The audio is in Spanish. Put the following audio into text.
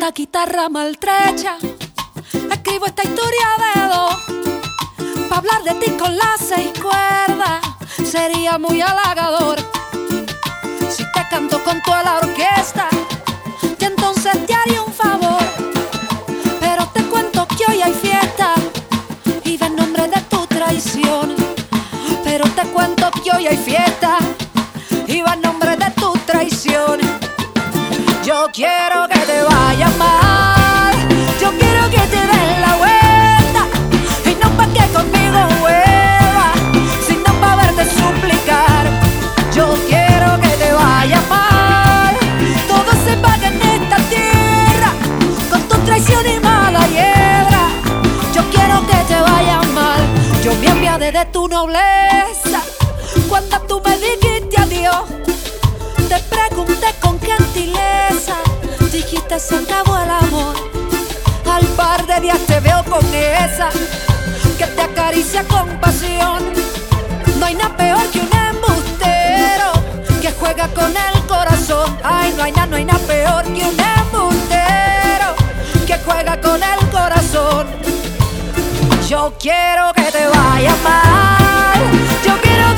una guitarra maltrecha escribo esta historia de dos. Pa' hablar de ti con las 6 cuerdas sería muy halagador. Si te canto con toda la orquesta, y entonces te haría un favor. Pero te cuento que hoy hay fiesta y va en nombre de tu traición. Pero te cuento que hoy hay fiesta y va en nombre de tu traición. Yo quiero que te vaya mal, yo quiero que te des la vuelta, y no pa' que conmigo vuelvas, sino pa' verte suplicar. Yo quiero que te vaya mal, todo se paga en esta tierra, con tu traición y mala hiedra. Yo quiero que te vaya mal, yo me apiadé de tu nobleza cuando tú me dijiste adiós. Te pregunté con gentileza, dijiste se acabó el amor. Al par de días te veo con esa que te acaricia con pasión. No hay nada peor que un embustero que juega con el corazón. Ay, no hay nada peor que un embustero que juega con el corazón. Yo quiero que te vaya mal, yo quiero